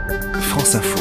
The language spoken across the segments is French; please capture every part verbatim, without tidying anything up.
France Info.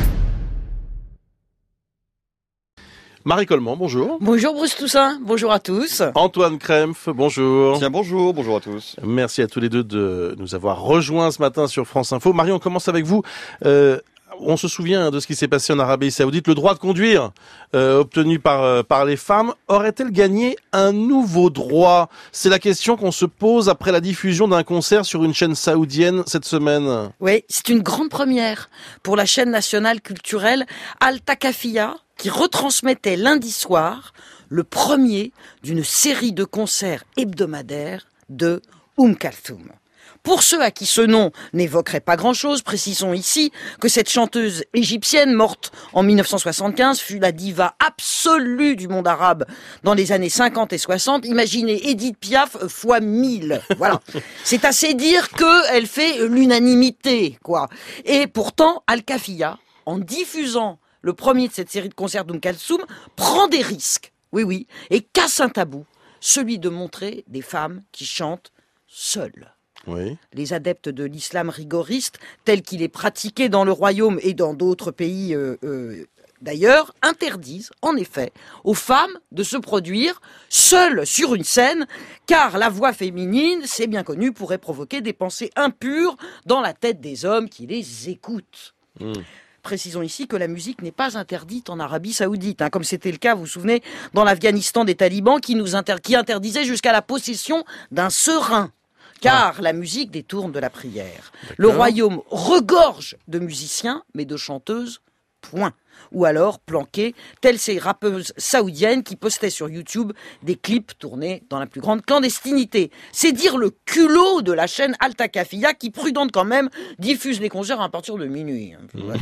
Marie Coleman, bonjour. Bonjour Bruce Toussaint, bonjour à tous. Antoine Krempf, bonjour. Tiens, bonjour, bonjour à tous. Merci à tous les deux de nous avoir rejoints ce matin sur France Info. Marie, on commence avec vous. Euh, on se souvient de ce qui s'est passé en Arabie Saoudite. Le droit de conduire euh, obtenu par, euh, par les femmes, aurait-elle gagné un nouveau droit? C'est la question qu'on se pose après la diffusion d'un concert sur une chaîne saoudienne cette semaine. Oui, c'est une grande première pour la chaîne nationale culturelle Al-Thaqafiyya, qui retransmettait lundi soir le premier d'une série de concerts hebdomadaires de Oum Kalthoum. Pour ceux à qui ce nom n'évoquerait pas grand-chose, précisons ici que cette chanteuse égyptienne morte en mille neuf cent soixante-quinze fut la diva absolue du monde arabe dans les années cinquante et soixante. Imaginez Edith Piaf fois mille. Voilà. C'est assez dire qu'elle fait l'unanimité, quoi. Et pourtant, Al-Thaqafiyya, en diffusant le premier de cette série de concerts d'Oum Kalthoum, prend des risques, oui oui, et casse un tabou, celui de montrer des femmes qui chantent seules. Oui. Les adeptes de l'islam rigoriste, tel qu'il est pratiqué dans le royaume et dans d'autres pays euh, euh, d'ailleurs, interdisent en effet aux femmes de se produire seules sur une scène, car la voix féminine, c'est bien connu, pourrait provoquer des pensées impures dans la tête des hommes qui les écoutent. Mmh. Précisons ici que la musique n'est pas interdite en Arabie Saoudite, hein, comme c'était le cas, vous vous souvenez, dans l'Afghanistan des talibans qui, nous inter- qui interdisaient jusqu'à la possession d'un serin, car ah. la musique détourne de la prière. D'accord. Le royaume regorge de musiciens, mais de chanteuses, point. Ou alors planquées, telles ces rappeuses saoudiennes qui postaient sur YouTube des clips tournés dans la plus grande clandestinité. C'est dire le culot de la chaîne Al-Thaqafiyya qui, prudente quand même, diffuse les concerts à partir de minuit.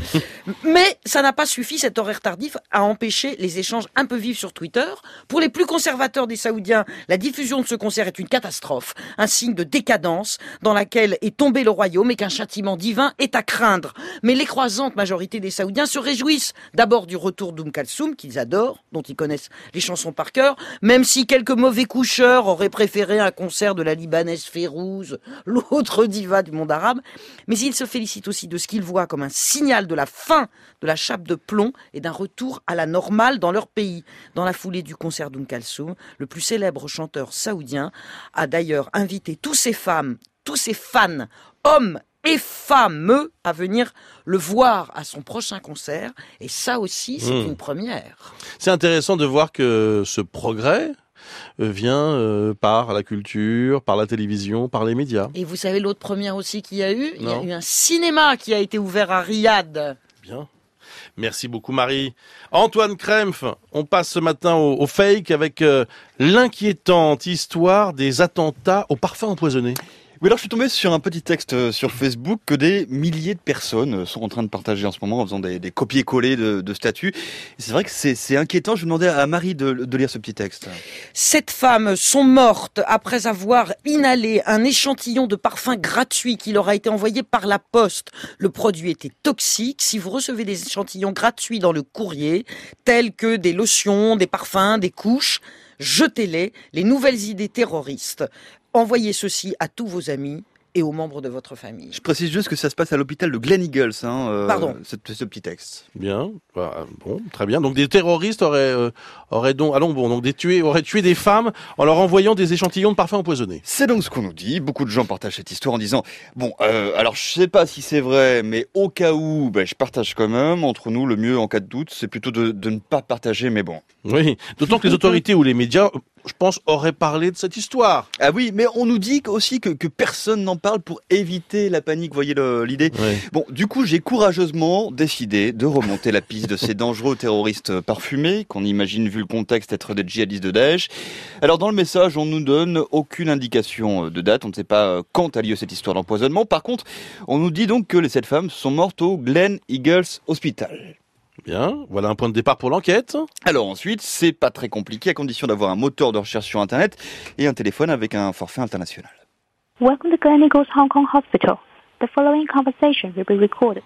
Mais ça n'a pas suffi, cet horaire tardif, à empêcher les échanges un peu vifs sur Twitter. Pour les plus conservateurs des Saoudiens, la diffusion de ce concert est une catastrophe, un signe de décadence dans laquelle est tombé le royaume et qu'un châtiment divin est à craindre. Mais l'écrasante majorité des Saoudiens se réjouissent d'abord du retour d'Oum Kalthoum, qu'ils adorent, dont ils connaissent les chansons par cœur, même si quelques mauvais coucheurs auraient préféré un concert de la Libanaise Férouz, l'autre diva du monde arabe. Mais ils se félicitent aussi de ce qu'ils voient comme un signal de la fin de la chape de plomb et d'un retour à la normale dans leur pays. Dans la foulée du concert d'Oum Kalthoum, le plus célèbre chanteur saoudien a d'ailleurs invité tous ces femmes, tous ces fans, hommes et fameux, à venir le voir à son prochain concert. Et ça aussi, c'est mmh. une première. C'est intéressant de voir que ce progrès vient euh, par la culture, par la télévision, par les médias. Et vous savez l'autre première aussi qu'il y a eu ? Non. Il y a eu un cinéma qui a été ouvert à Riyad. Bien. Merci beaucoup Marie. Antoine Krempf, on passe ce matin au, au fake avec euh, l'inquiétante histoire des attentats au parfum empoisonné. Oui, alors je suis tombé sur un petit texte sur Facebook que des milliers de personnes sont en train de partager en ce moment en faisant des, des copier-coller de, de statuts. Et c'est vrai que c'est, c'est inquiétant. Je demandais à Marie de, de lire ce petit texte. Sept femmes sont mortes après avoir inhalé un échantillon de parfum gratuit qui leur a été envoyé par la poste. Le produit était toxique. Si vous recevez des échantillons gratuits dans le courrier, tels que des lotions, des parfums, des couches, jetez-les. Les nouvelles idées terroristes. Envoyez ceci à tous vos amis et aux membres de votre famille. Je précise juste que ça se passe à l'hôpital de Glen Eagles, hein, euh, Pardon. Ce, ce petit texte. Bien, bah, bon, très bien. Donc des terroristes auraient, euh, auraient donc, allons bon, donc des tués, auraient tué des femmes en leur envoyant des échantillons de parfum empoisonné. C'est donc ce qu'on nous dit. Beaucoup de gens partagent cette histoire en disant bon, euh, alors je sais pas si c'est vrai, mais au cas où, ben, je partage quand même. Entre nous, le mieux en cas de doute, c'est plutôt de, de ne pas partager, mais bon. Oui, d'autant que les autorités ou les médias, je pense, auraient parlé de cette histoire. Ah oui, mais on nous dit aussi que, que personne n'en parle pour éviter la panique, voyez le, l'idée. Oui. Bon, du coup, j'ai courageusement décidé de remonter la piste de ces dangereux terroristes parfumés, qu'on imagine, vu le contexte, être des djihadistes de Daesh. Alors, dans le message, on nous donne aucune indication de date, on ne sait pas quand a lieu cette histoire d'empoisonnement. Par contre, on nous dit donc que les sept femmes sont mortes au Glen Eagles Hospital. Bien, voilà un point de départ pour l'enquête. Alors ensuite, c'est pas très compliqué à condition d'avoir un moteur de recherche sur Internet et un téléphone avec un forfait international. Welcome to Glen Eagles Hong Kong Hospital. The following conversation will be recorded.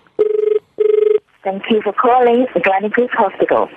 Thank you for calling Glen Eagles Hospital.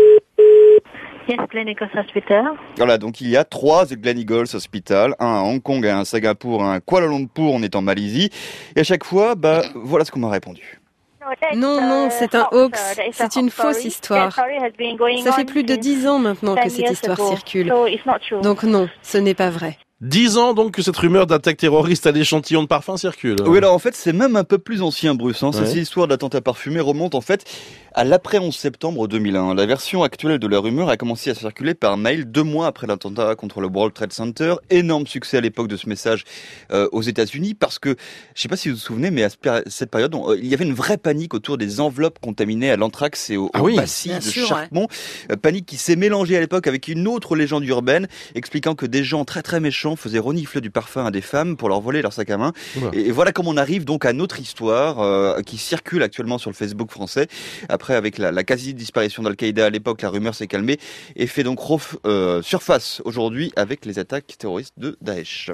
Yes, Glen Eagles Hospital. Voilà, donc il y a trois Glen Eagles Hospital, un à Hong Kong, un à Singapour, un à Kuala Lumpur, on est en Malaisie. Et à chaque fois, bah voilà ce qu'on m'a répondu. Non, non, c'est un hoax. C'est une fausse histoire. Ça fait plus de dix ans maintenant que cette histoire circule. Donc non, ce n'est pas vrai. Dix ans donc que cette rumeur d'attaque terroriste à l'échantillon de parfum circule. Oui, alors en fait, c'est même un peu plus ancien, Bruce. Hein. Ouais. Cette histoire d'attentat parfumé remonte en fait à l'après onze septembre deux mille un. La version actuelle de la rumeur a commencé à circuler par mail deux mois après l'attentat contre le World Trade Center. Énorme succès à l'époque de ce message euh, aux États-Unis parce que, je sais pas si vous vous souvenez, mais à cette période, on, il y avait une vraie panique autour des enveloppes contaminées à l'anthrax et au, ah au oui, bacille de sûr, Charpent. Ouais. Euh, panique qui s'est mélangée à l'époque avec une autre légende urbaine expliquant que des gens très très méchants faisaient renifler du parfum à des femmes pour leur voler leur sac à main. Oula. Et, et voilà comment on arrive donc à notre histoire euh, qui circule actuellement sur le Facebook français. Après, avec la, la quasi-disparition d'Al-Qaïda à l'époque, la rumeur s'est calmée et fait donc ref, euh, surface aujourd'hui avec les attaques terroristes de Daesh.